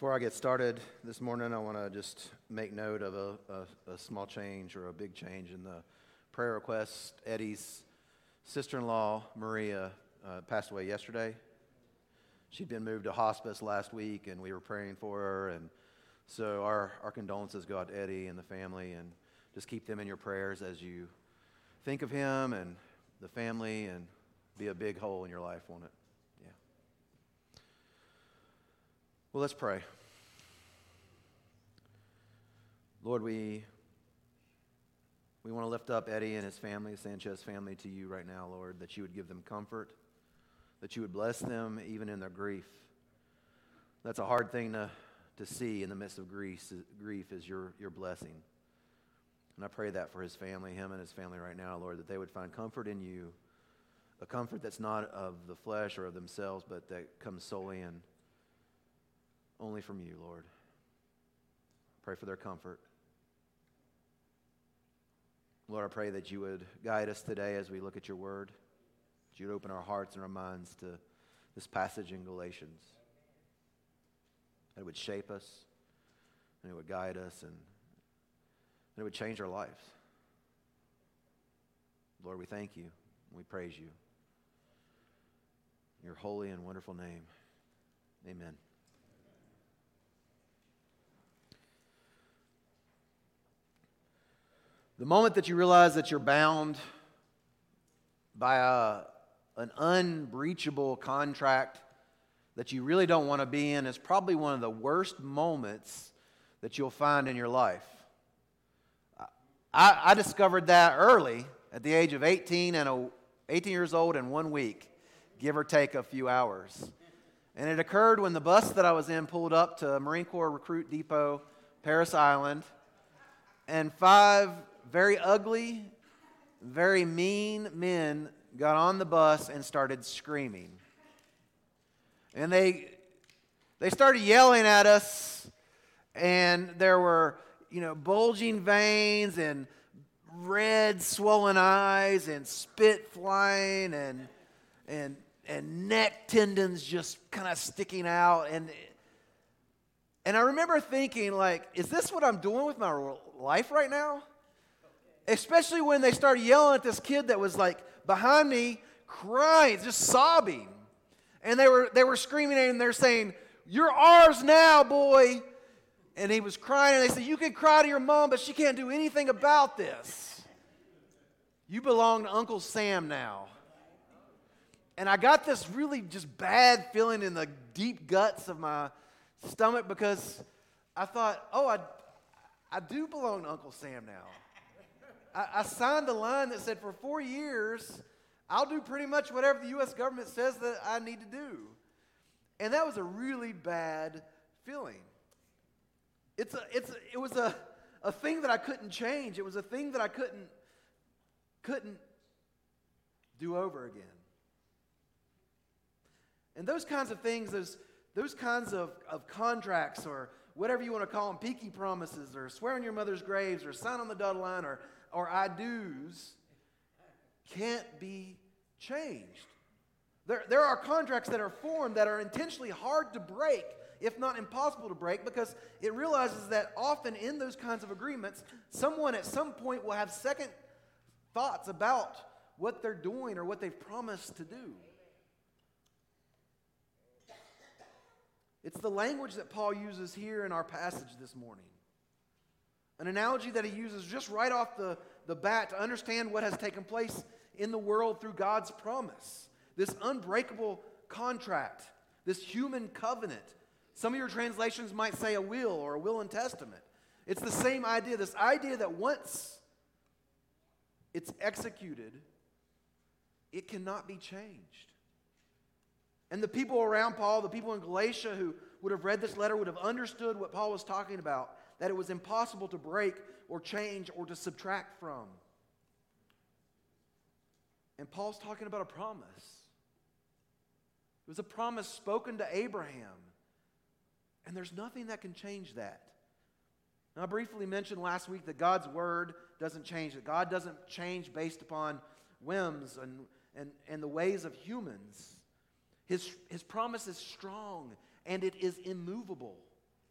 Before I get started this morning, I want to just make note of a small change or a big change in the prayer request. Eddie's sister-in-law, Maria, passed away yesterday. She'd been moved to hospice last week, and we were praying for her. And so our condolences go out to Eddie and the family, and just keep them in your prayers as you think of him and the family, and be a big hole in your life, won't it? Yeah. Well, let's pray. Lord, we want to lift up Eddie and his family, the Sanchez family, to you right now, Lord, that you would give them comfort, that you would bless them even in their grief. That's a hard thing to see in the midst of grief is your blessing. And I pray that for his family, him and his family right now, Lord, that they would find comfort in you, a comfort that's not of the flesh or of themselves, but that comes solely and only from you, Lord. Pray for their comfort. Lord, I pray that you would guide us today as we look at your word, that you would open our hearts and our minds to this passage in Galatians, that it would shape us, and it would guide us, and it would change our lives. Lord, we thank you, and we praise you. In your holy and wonderful name, amen. The moment that you realize that you're bound by an unbreachable contract that you really don't want to be in is probably one of the worst moments that you'll find in your life. I discovered that early at the age of 18 years old and 1 week, give or take a few hours. And it occurred when the bus that I was in pulled up to Marine Corps Recruit Depot, Parris Island, and 5 very ugly, very mean men got on the bus and started screaming. And they started yelling at us, and there were, bulging veins and red swollen eyes and spit flying and neck tendons just kind of sticking out. And I remember thinking, is this what I'm doing with my life right now? Especially when they started yelling at this kid that was behind me, crying, just sobbing. And they were screaming at him, they're saying, "You're ours now, boy." And he was crying, and they said, "You can cry to your mom, but she can't do anything about this. You belong to Uncle Sam now." And I got this really just bad feeling in the deep guts of my stomach because I thought, I do belong to Uncle Sam now. I signed a line that said for 4 years, I'll do pretty much whatever the U.S. government says that I need to do. And that was a really bad feeling. It was a thing that I couldn't change. It was a thing that I couldn't do over again. And those kinds of things, those kinds of contracts, or whatever you want to call them, pinky promises, or swear on your mother's graves, or sign on the dotted line, or I do's, can't be changed. There are contracts that are formed that are intentionally hard to break, if not impossible to break, because it realizes that often in those kinds of agreements, someone at some point will have second thoughts about what they're doing or what they've promised to do. It's the language that Paul uses here in our passage this morning. An analogy that he uses just right off the bat to understand what has taken place in the world through God's promise. This unbreakable contract, this human covenant. Some of your translations might say a will or a will and testament. It's the same idea, this idea that once it's executed, it cannot be changed. And the people around Paul, the people in Galatia who would have read this letter would have understood what Paul was talking about, that it was impossible to break or change or to subtract from. And Paul's talking about a promise. It was a promise spoken to Abraham. And there's nothing that can change that. Now, I briefly mentioned last week that God's word doesn't change, that God doesn't change based upon whims and the ways of humans. His promise is strong and it is immovable.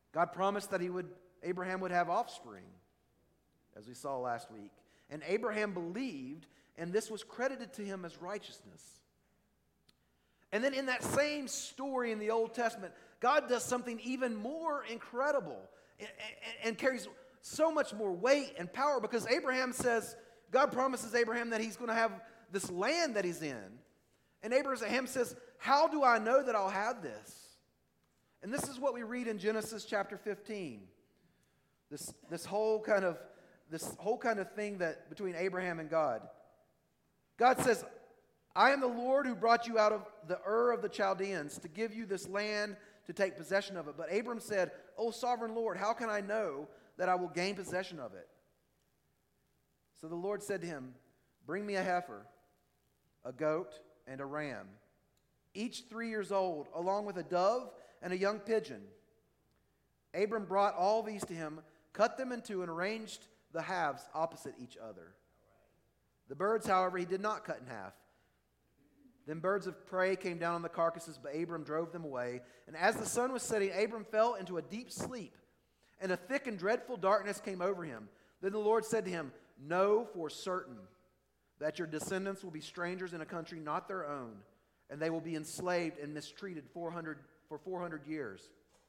God promised that Abraham would have offspring, as we saw last week. And Abraham believed, and this was credited to him as righteousness. And then in that same story in the Old Testament, God does something even more incredible and carries so much more weight and power, because God promises Abraham that he's going to have this land that he's in. And Abraham says, how do I know that I'll have this? And this is what we read in Genesis chapter 15. This whole kind of thing that between Abraham and God. God says, I am the Lord who brought you out of the Ur of the Chaldeans to give you this land to take possession of it. But Abram said, O sovereign Lord, how can I know that I will gain possession of it? So the Lord said to him, bring me a heifer, a goat, and a ram, each 3 years old, along with a dove and a young pigeon. Abram brought all these to him, cut them in two, and arranged the halves opposite each other. The birds, however, he did not cut in half. Then birds of prey came down on the carcasses, but Abram drove them away. And as the sun was setting, Abram fell into a deep sleep, and a thick and dreadful darkness came over him. Then the Lord said to him, know for certain that your descendants will be strangers in a country not their own, and they will be enslaved and mistreated for 400 years.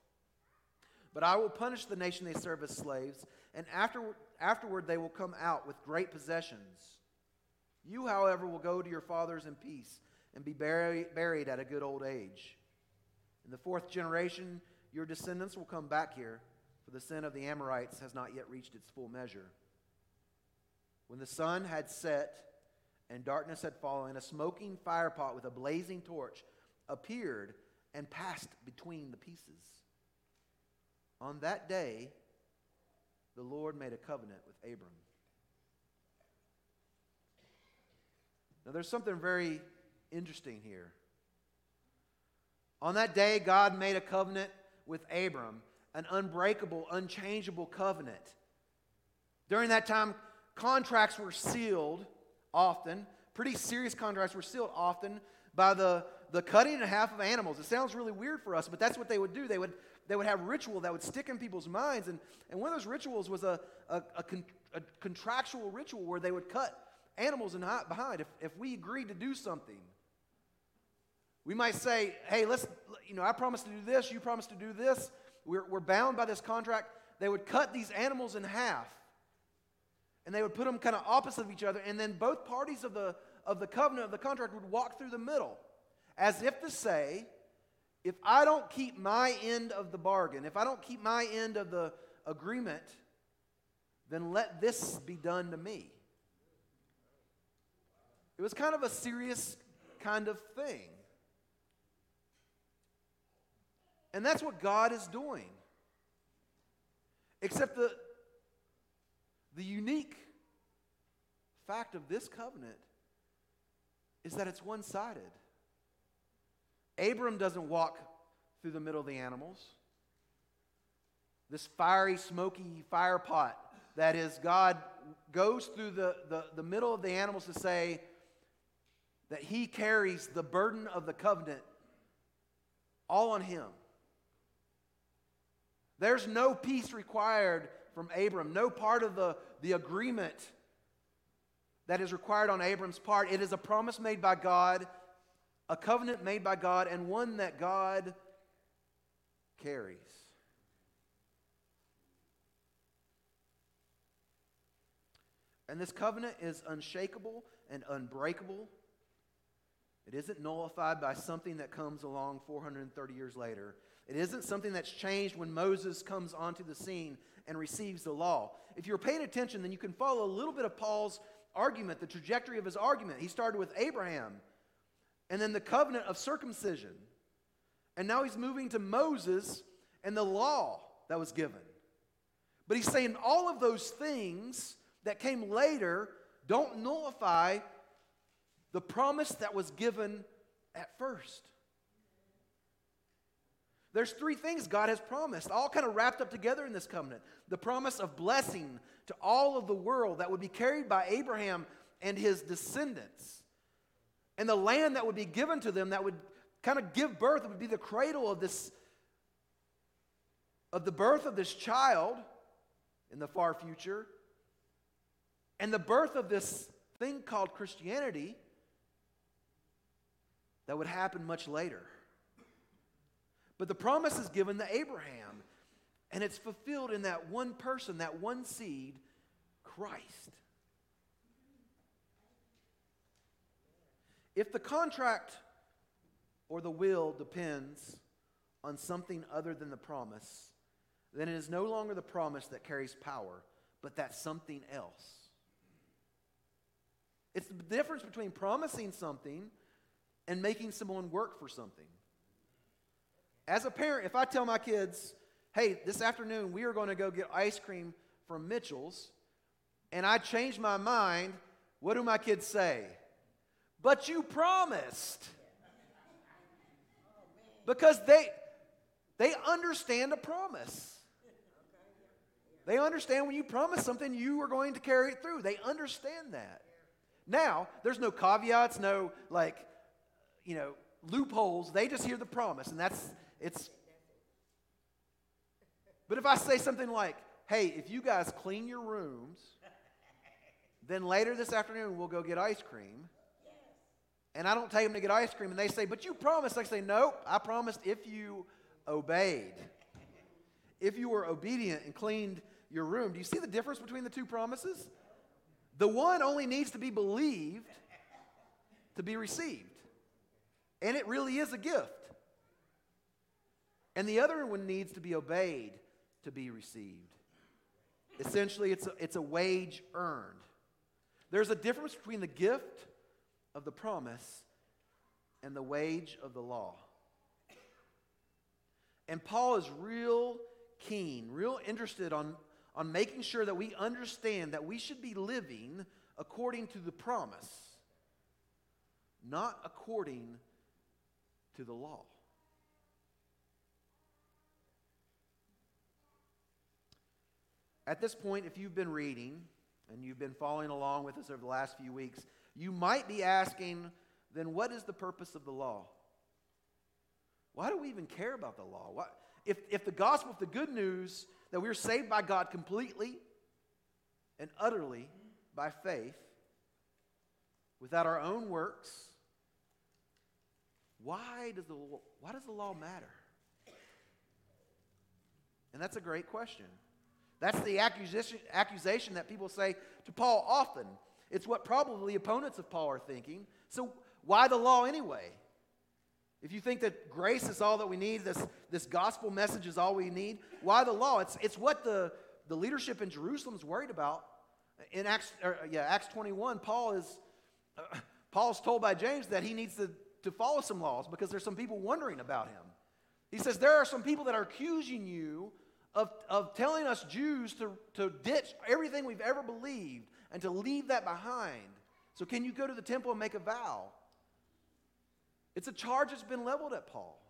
But I will punish the nation they serve as slaves, and afterward they will come out with great possessions. You, however, will go to your fathers in peace and be buried at a good old age. In the fourth generation, your descendants will come back here, for the sin of the Amorites has not yet reached its full measure. When the sun had set and darkness had fallen, a smoking firepot with a blazing torch appeared and passed between the pieces. On that day, the Lord made a covenant with Abram. Now, there's something very interesting here. On that day, God made a covenant with Abram, an unbreakable, unchangeable covenant. During that time, contracts were sealed often, pretty serious contracts were sealed often by the cutting in half of animals. It sounds really weird for us, but that's what they would do. They would have ritual that would stick in people's minds, and one of those rituals was a contractual ritual where they would cut animals in behind. If we agreed to do something, we might say, hey, I promise to do this, you promise to do this, we're bound by this contract. They would cut these animals in half, and they would put them kind of opposite of each other, and then both parties of the covenant, of the contract, would walk through the middle, as if to say, if I don't keep my end of the bargain, if I don't keep my end of the agreement, then let this be done to me. It was kind of a serious kind of thing. And that's what God is doing. Except the unique fact of this covenant is that it's one-sided. Abram doesn't walk through the middle of the animals. This fiery, smoky fire pot, that is, God goes through the middle of the animals to say that he carries the burden of the covenant all on him. There's no peace required from Abram, no part of the agreement that is required on Abram's part. It is a promise made by God, a covenant made by God, and one that God carries. And this covenant is unshakable and unbreakable. It isn't nullified by something that comes along 430 years later. It isn't something that's changed when Moses comes onto the scene and receives the law. If you're paying attention, then you can follow a little bit of Paul's argument, the trajectory of his argument. He started with Abraham, and then the covenant of circumcision. And now he's moving to Moses and the law that was given. But he's saying all of those things that came later don't nullify the promise that was given at first. There's three things God has promised, all kind of wrapped up together in this covenant. The promise of blessing to all of the world that would be carried by Abraham and his descendants. And the land that would be given to them that would kind of give birth, it would be the cradle of this of the birth of this child in the far future and the birth of this thing called Christianity that would happen much later. But the promise is given to Abraham, and it's fulfilled in that one person, that one seed, Christ. If the contract or the will depends on something other than the promise, then it is no longer the promise that carries power, but that something else. It's the difference between promising something and making someone work for something. As a parent, if I tell my kids, hey, this afternoon we are going to go get ice cream from Mitchell's, and I change my mind, what do my kids say? But you promised. Because they understand a promise. They understand when you promise something, you are going to carry it through. They understand that. Now, there's no caveats, no loopholes. They just hear the promise, and it's. But if I say something like, hey, if you guys clean your rooms, then later this afternoon we'll go get ice cream. And I don't take them to get ice cream, and they say, but you promised. I say, nope, I promised if you obeyed. If you were obedient and cleaned your room. Do you see the difference between the two promises? The one only needs to be believed to be received. And it really is a gift. And the other one needs to be obeyed to be received. Essentially, it's a wage earned. There's a difference between the gift of the promise and the wage of the law. And Paul is real keen, real interested on making sure that we understand that we should be living according to the promise, not according to the law. At this point, if you've been reading and you've been following along with us over the last few weeks, you might be asking, then what is the purpose of the law? Why do we even care about the law? If the gospel, if the good news that we're saved by God completely and utterly by faith, without our own works, why does the law matter? And that's a great question. That's the accusation that people say to Paul often. It's what probably opponents of Paul are thinking. So why the law anyway? If you think that grace is all that we need, this gospel message is all we need, why the law? It's what the leadership in Jerusalem is worried about. In Acts 21, Paul's told by James that he needs to follow some laws because there's some people wondering about him. He says, there are some people that are accusing you of telling us Jews to ditch everything we've ever believed and to leave that behind. So can you go to the temple and make a vow? It's a charge that's been leveled at Paul.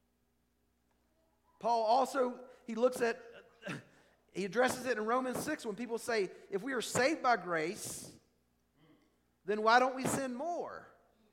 Paul also, he addresses it in Romans 6 when people say, if we are saved by grace, then why don't we sin more?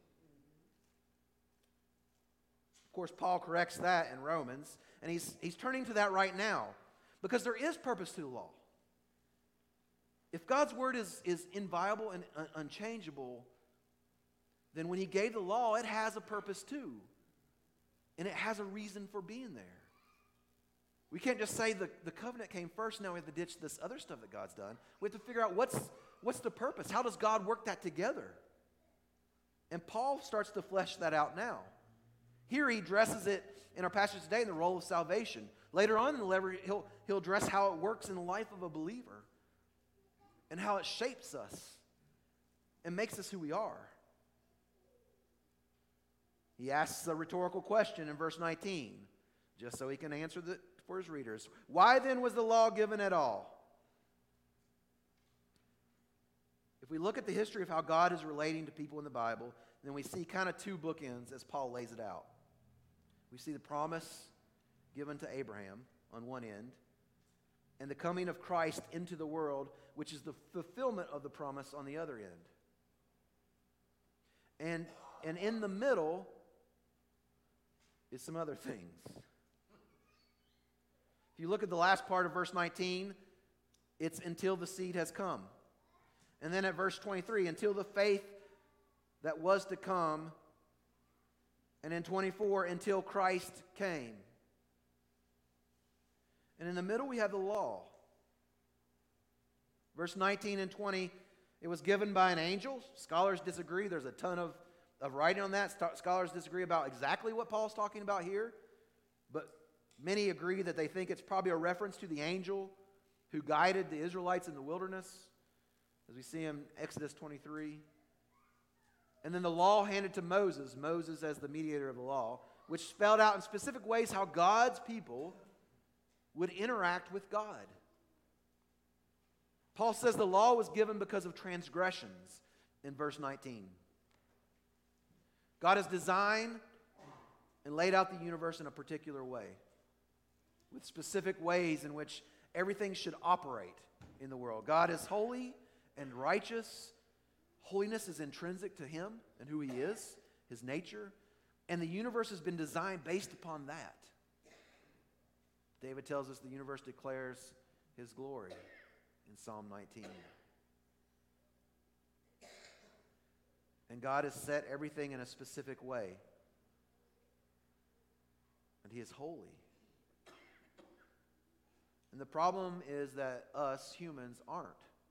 Of course, Paul corrects that in Romans, and he's turning to that right now because there is purpose to the law. If God's word is inviolable and unchangeable, then when he gave the law, it has a purpose too. And it has a reason for being there. We can't just say the covenant came first, now we have to ditch this other stuff that God's done. We have to figure out what's the purpose? How does God work that together? And Paul starts to flesh that out now. Here he addresses it in our passage today in the role of salvation. Later on in the letter, he'll address how it works in the life of a believer and how it shapes us and makes us who we are. He asks a rhetorical question in verse 19, just so he can answer for his readers. Why then was the law given at all? If we look at the history of how God is relating to people in the Bible, then we see kind of two bookends as Paul lays it out. We see the promise given to Abraham on one end, and the coming of Christ into the world, which is the fulfillment of the promise on the other end. And in the middle is some other things. If you look at the last part of verse 19, it's until the seed has come. And then at verse 23, until the faith that was to come. And in 24, until Christ came. And in the middle we have the law. Verse 19 and 20, it was given by an angel. Scholars disagree. There's a ton of writing on that. Scholars disagree about exactly what Paul's talking about here. But many agree that they think it's probably a reference to the angel who guided the Israelites in the wilderness, as we see in Exodus 23. And then the law handed to Moses, Moses as the mediator of the law, which spelled out in specific ways how God's people would interact with God. Paul says the law was given because of transgressions in verse 19. God has designed and laid out the universe in a particular way, with specific ways in which everything should operate in the world. God is holy and righteous. Holiness is intrinsic to Him and who He is, His nature. And the universe has been designed based upon that. David tells us the universe declares His glory in Psalm 19. And God has set everything in a specific way. And He is holy. And the problem is that us humans aren't.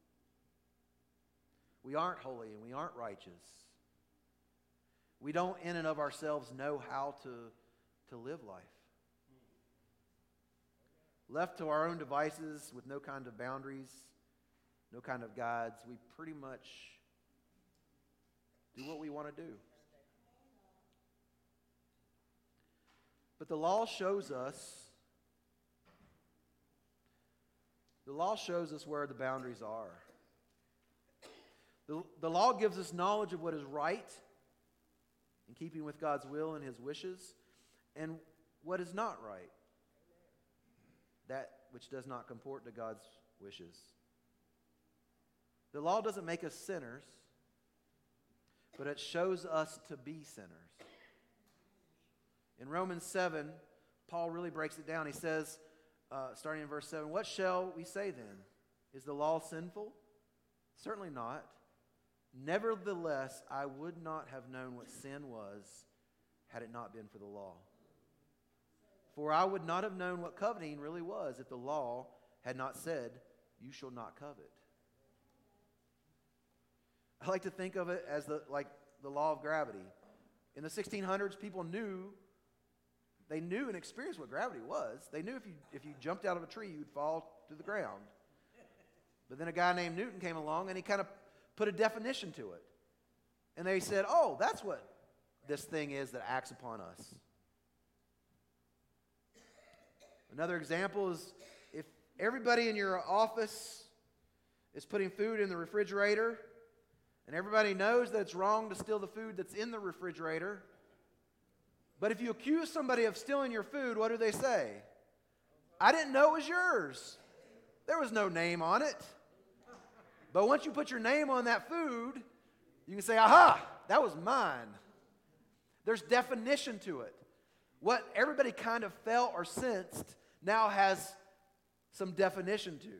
We aren't holy and we aren't righteous. We don't in and of ourselves know how to live life. Left to our own devices with no kind of boundaries, no kind of guides, we pretty much do what we want to do. But the law shows us where the boundaries are. The law gives us knowledge of what is right, in keeping with God's will and His wishes, and what is not right, that which does not comport to God's wishes. The law doesn't make us sinners, but it shows us to be sinners. In Romans 7, Paul really breaks it down. He says, starting in verse 7, "What shall we say then? Is the law sinful? Certainly not. Nevertheless, I would not have known what sin was had it not been for the law. For I would not have known what coveting really was if the law had not said, 'You shall not covet.'" I like to think of it as the law of gravity. In the 1600s, people knew and experienced what gravity was. They knew if you jumped out of a tree, you'd fall to the ground. But then a guy named Newton came along and he kind of put a definition to it. And they said, oh, that's what this thing is that acts upon us. Another example is if everybody in your office is putting food in the refrigerator, and everybody knows that it's wrong to steal the food that's in the refrigerator, but if you accuse somebody of stealing your food, what do they say? I didn't know it was yours. There was no name on it. But once you put your name on that food, you can say, aha, that was mine. There's definition to it. What everybody kind of felt or sensed now has some definition to.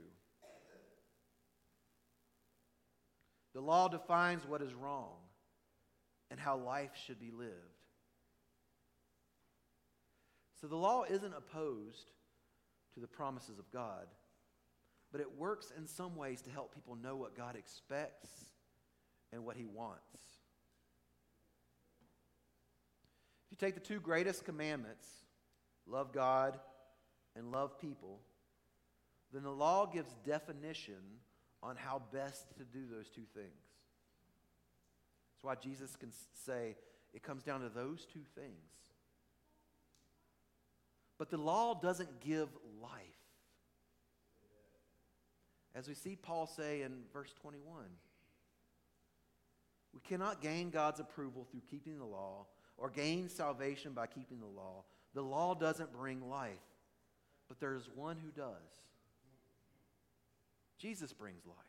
The law defines what is wrong and how life should be lived. So the law isn't opposed to the promises of God, but it works in some ways to help people know what God expects and what He wants. If you take the two greatest commandments, love God and love people, then the law gives definition on how best to do those two things. That's why Jesus can say it comes down to those two things. But the law doesn't give life. As we see Paul say in verse 21, we cannot gain God's approval through keeping the law or gain salvation by keeping the law. The law doesn't bring life, but there is one who does. Jesus brings life.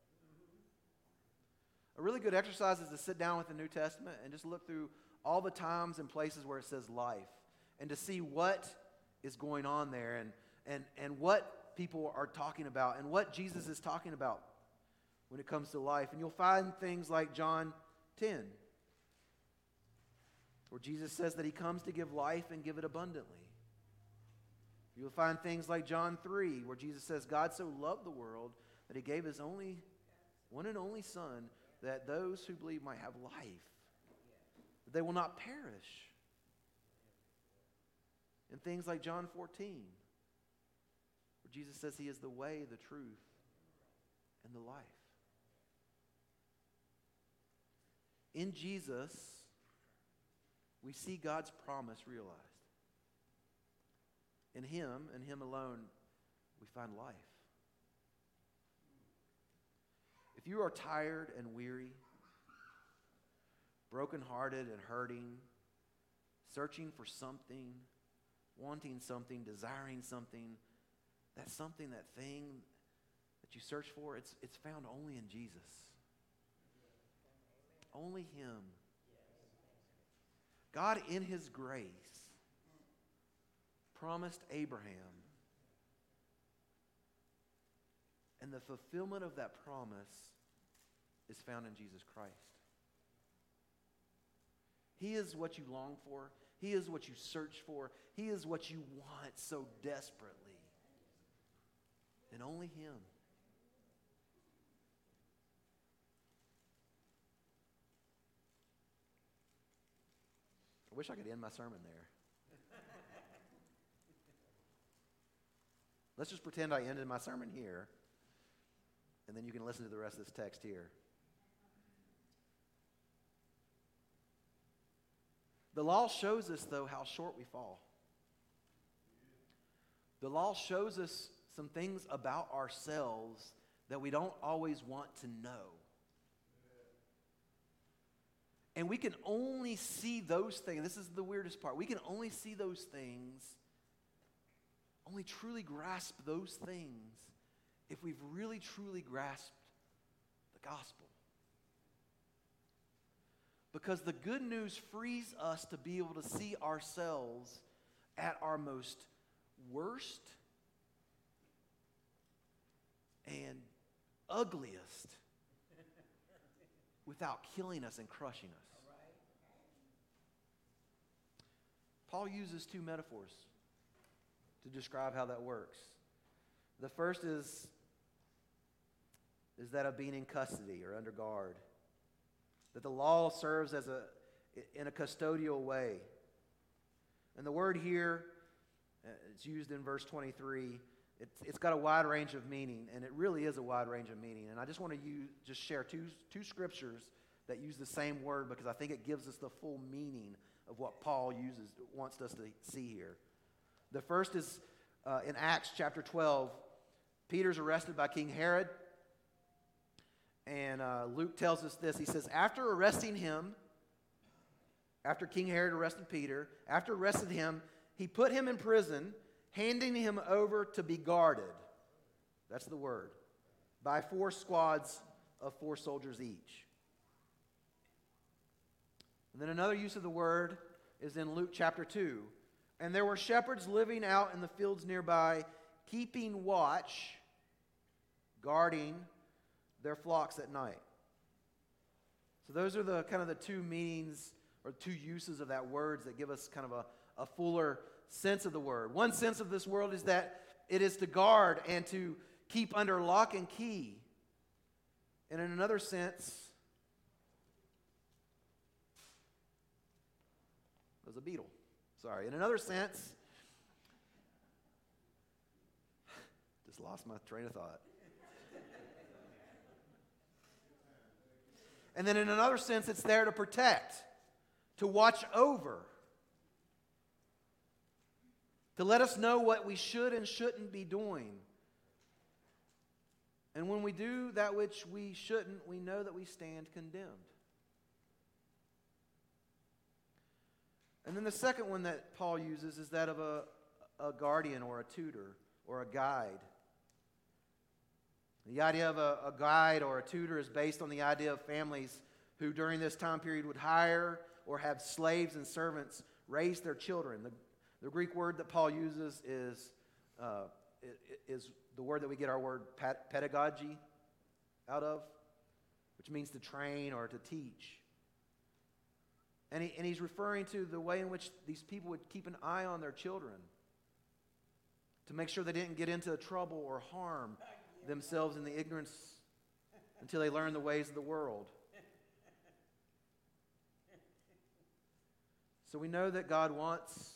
A really good exercise is to sit down with the New Testament and just look through all the times and places where it says life and to see what is going on there and what people are talking about and what Jesus is talking about when it comes to life. And you'll find things like John 10, where Jesus says that he comes to give life and give it abundantly. You'll find things like John 3, where Jesus says, God so loved the world that he gave his one and only Son, that those who believe might have life, that they will not perish. And things like John 14, where Jesus says he is the way, the truth, and the life. In Jesus, we see God's promise realized. In him and him alone, we find life. If you are tired and weary, brokenhearted and hurting, searching for something, wanting something, desiring something, that something, that thing that you search for, it's found only in Jesus. Only him. God, in his grace, promised Abraham, and the fulfillment of that promise is found in Jesus Christ. He is what you long for. He is what you search for. He is what you want so desperately. And only him. I wish I could end my sermon there. Let's just pretend I ended my sermon here, and then you can listen to the rest of this text here. The law shows us, though, how short we fall. The law shows us some things about ourselves that we don't always want to know. And we can only see those things. This is the weirdest part. We can only see those things, only truly grasp those things if we've really truly grasped the gospel. Because the good news frees us to be able to see ourselves at our most worst and ugliest without killing us and crushing us. Paul uses two metaphors to describe how that works. The first is that of being in custody or under guard. That the law serves in a custodial way. And the word here, it's used in verse 23, it's got a wide range of meaning, and it really is a wide range of meaning. And I just want to just share two scriptures that use the same word, because I think it gives us the full meaning of what Paul wants us to see here. The first is in Acts chapter 12. Peter's arrested by King Herod. And Luke tells us this. He says, after King Herod arrested Peter, after arresting him, he put him in prison, handing him over to be guarded. That's the word. By 4 squads of 4 soldiers each. And then another use of the word is in Luke chapter 2. And there were shepherds living out in the fields nearby, keeping watch, guarding their flocks at night. So those are the kind of the two meanings or two uses of that word that give us kind of a fuller sense of the word. One sense of this word is that it is to guard and to keep under lock and key. And in another sense, there's a beetle. Sorry. In another sense, just lost my train of thought. And then in another sense, it's there to protect, to watch over, to let us know what we should and shouldn't be doing. And when we do that which we shouldn't, we know that we stand condemned. And then the second one that Paul uses is that of a guardian or a tutor or a guide. The idea of a guide or a tutor is based on the idea of families who during this time period would hire or have slaves and servants raise their children. The Greek word that Paul uses is is the word that we get our word pedagogy out of, which means to train or to teach. And he's referring to the way in which these people would keep an eye on their children to make sure they didn't get into trouble or harm themselves in the ignorance until they learn the ways of the world. So we know that God wants.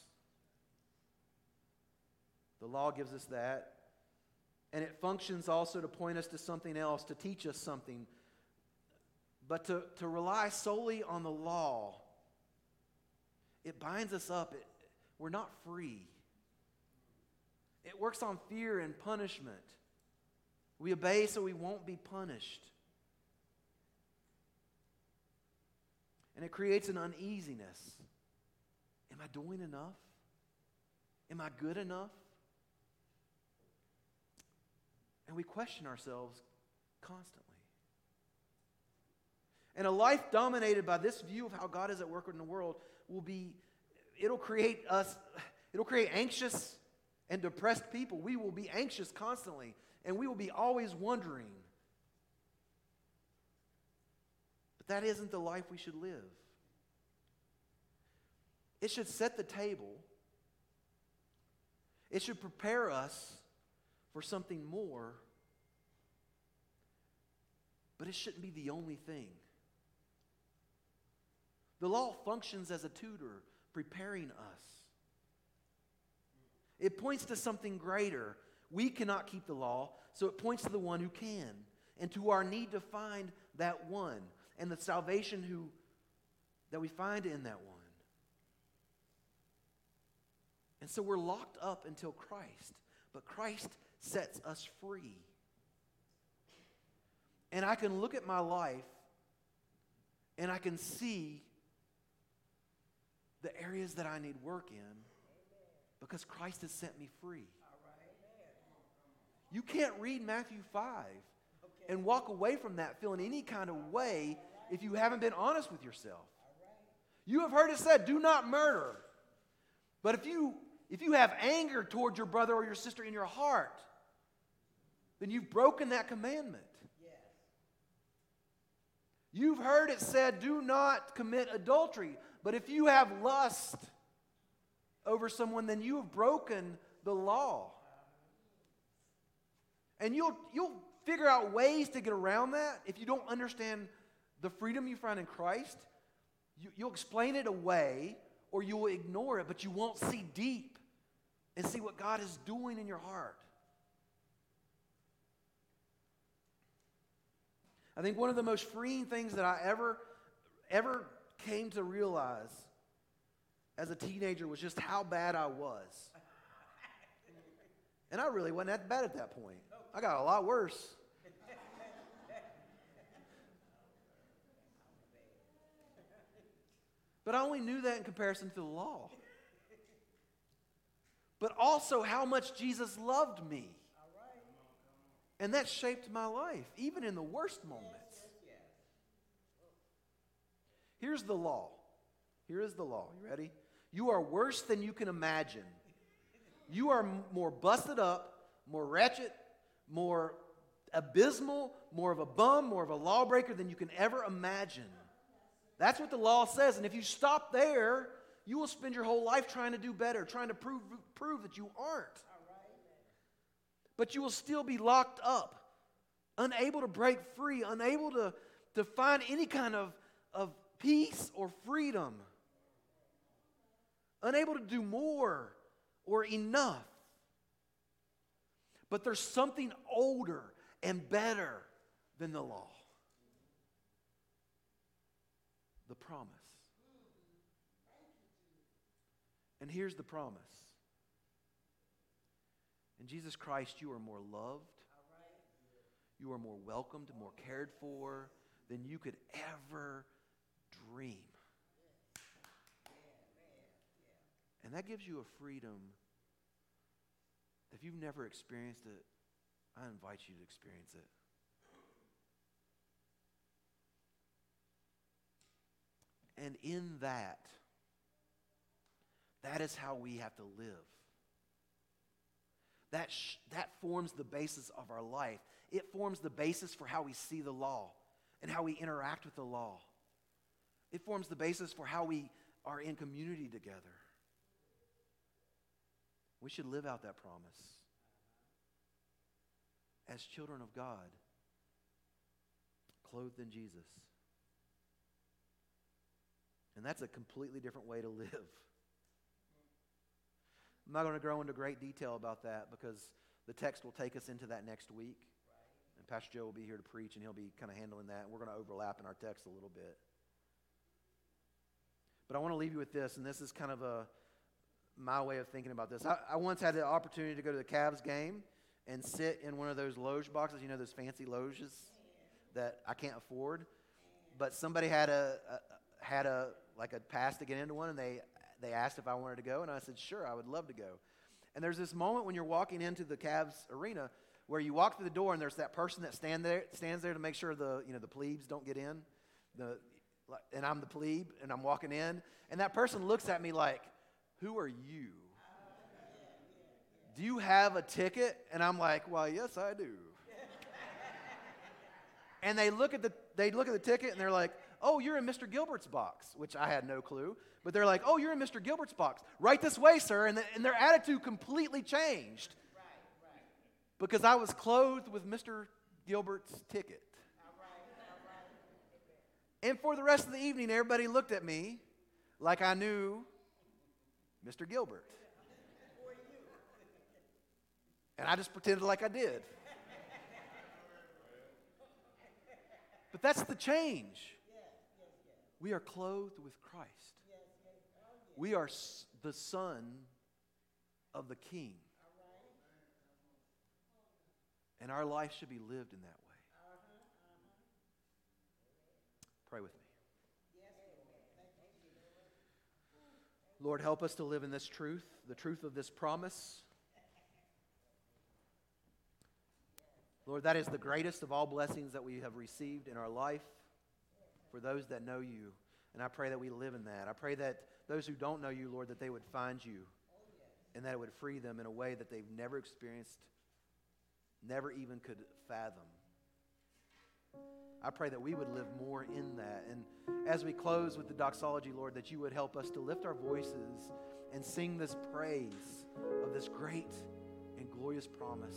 The law gives us that. And it functions also to point us to something else, to teach us something. But to rely solely on the law, it binds us up. We're not free. It works on fear and punishment. We obey so we won't be punished. And it creates an uneasiness. Am I doing enough? Am I good enough? And we question ourselves constantly. And a life dominated by this view of how God is at work in the world it'll create anxious and depressed people. We will be anxious constantly, and we will be always wondering. But that isn't the life we should live. It should set the table. It should prepare us for something more, but it shouldn't be the only thing. The law functions as a tutor, preparing us. It points to something greater. We cannot keep the law, so it points to the one who can, and to our need to find that one, and the salvation that we find in that one. And so we're locked up until Christ, but Christ sets us free. And I can look at my life and I can see the areas that I need work in because Christ has set me free. You can't read Matthew 5 and walk away from that feeling any kind of way if you haven't been honest with yourself. You have heard it said, do not murder. But if you have anger toward your brother or your sister in your heart, then you've broken that commandment. You've heard it said, do not commit adultery. But if you have lust over someone, then you have broken the law. And you'll figure out ways to get around that. If you don't understand the freedom you find in Christ, you'll explain it away or you will ignore it, but you won't see deep and see what God is doing in your heart. I think one of the most freeing things that I ever came to realize as a teenager was just how bad I was. And I really wasn't that bad at that point. I got a lot worse. But I only knew that in comparison to the law. But also how much Jesus loved me. And that shaped my life, even in the worst moments. Here's the law. Here is the law. You ready? You are worse than you can imagine. You are more busted up, more wretched, more abysmal, more of a bum, more of a lawbreaker than you can ever imagine. That's what the law says. And if you stop there, you will spend your whole life trying to do better, trying to prove that you aren't. But you will still be locked up, unable to break free, unable to find any kind of peace or freedom, unable to do more or enough. But there's something older and better than the law. The promise. And here's the promise. In Jesus Christ, you are more loved. You are more welcomed, more cared for than you could ever dream. And that gives you a freedom. If you've never experienced it, I invite you to experience it. And in that is how we have to live. that forms the basis of our life. It forms the basis for how we see the law and how we interact with the law. It forms the basis for how we are in community together. We should live out that promise as children of God, clothed in Jesus. And that's a completely different way to live. I'm not going to go into great detail about that because the text will take us into that next week. And Pastor Joe will be here to preach, and he'll be kind of handling that. And we're going to overlap in our text a little bit. But I want to leave you with this, and this is kind of my way of thinking about this. I once had the opportunity to go to the Cavs game and sit in one of those loge boxes, those fancy loges that I can't afford. But somebody had a pass to get into one, and they asked if I wanted to go, and I said, sure, I would love to go. And there's this moment when you're walking into the Cavs arena where you walk through the door, and there's that person that stands there to make sure the plebes don't get in. And I'm the plebe, and I'm walking in, and that person looks at me like, who are you? Do you have a ticket? And I'm like, well, yes, I do. And they look at the ticket, and they're like, oh, you're in Mr. Gilbert's box, which I had no clue. But they're like, oh, you're in Mr. Gilbert's box. Right this way, sir. And their attitude completely changed. Right. Because I was clothed with Mr. Gilbert's ticket. And for the rest of the evening, everybody looked at me like I knew Mr. Gilbert. And I just pretended like I did. But that's the change. We are clothed with Christ. We are the son of the King. And our life should be lived in that way. Pray with me. Lord, help us to live in this truth, the truth of this promise. Lord, that is the greatest of all blessings that we have received in our life for those that know you. And I pray that we live in that. I pray that those who don't know you, Lord, that they would find you and that it would free them in a way that they've never experienced, never even could fathom. I pray that we would live more in that. And as we close with the doxology, Lord, that you would help us to lift our voices and sing this praise of this great and glorious promise.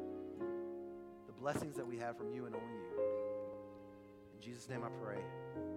The blessings that we have from you and only you. In Jesus' name I pray.